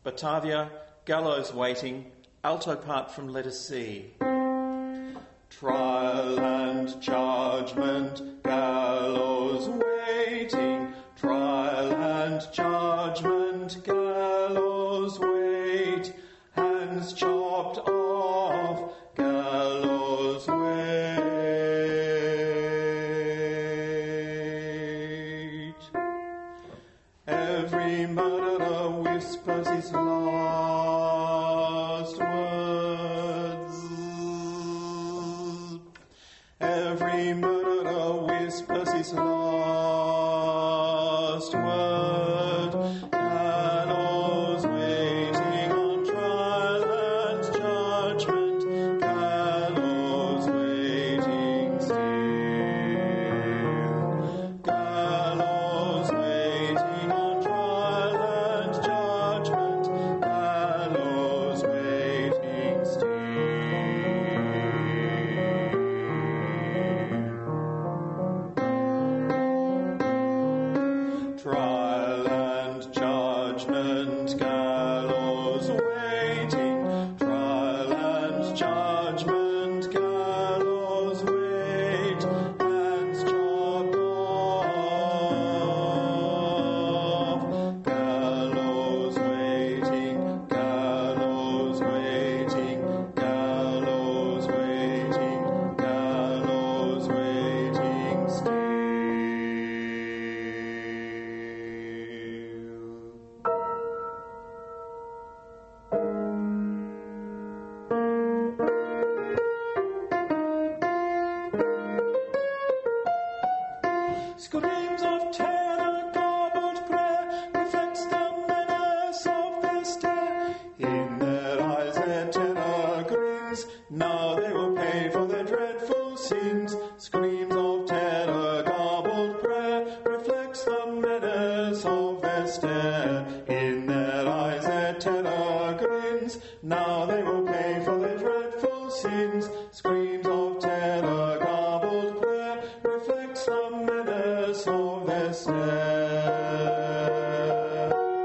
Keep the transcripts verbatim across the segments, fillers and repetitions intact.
Batavia, Gallows Waiting, alto part from Let Us See. Trial and judgment, gallows waiting, trial and judgment, gallows wait, hands chopped off, gallows wait. Every murderer whispers his last words. Every murderer whispers his last word. Gallows waiting on trial and judgment. Gallows waiting still. Gallows waiting on trial and judgment. Gallows waiting still. Trial and judgment, gallows waiting. Trial and judgment, gallows wait. Hands chopped off. Gallows waiting, gallows waiting, gallows waiting, gallows waiting still. Screams of terror, garbled prayer, reflects the menace of their stare. In their eyes their terror grins, now they will pay for their dreadful sins. Screams of terror, garbled prayer, reflects the menace of their stare. In their eyes their terror grins, now they will pay for their dreadful sins. Screams of terror, garbled prayer, reflects the menace of their stare.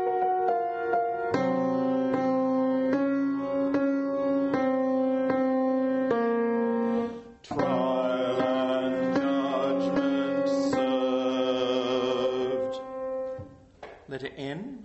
Trial and judgment served. Letter N.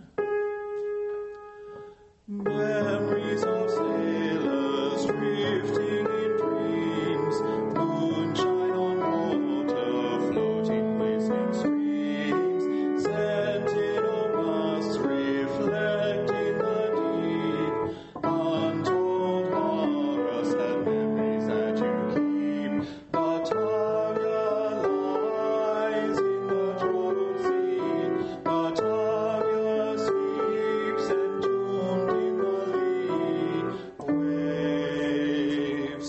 Memories of sailors drifting in dreams, moonshine on water, floating glistening streams, sentinel masts reflect in the deep, untold horrors and memories that you keep. Batavia lies in the troubled sea, Batavia sleeps entombed in the lee. Waves,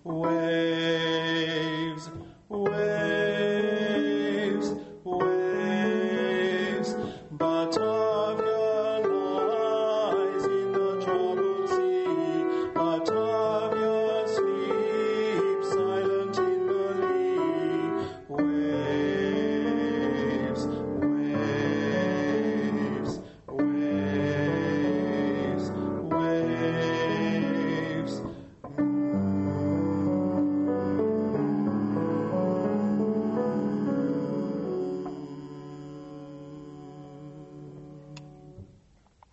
waves, waves, waves, Batavia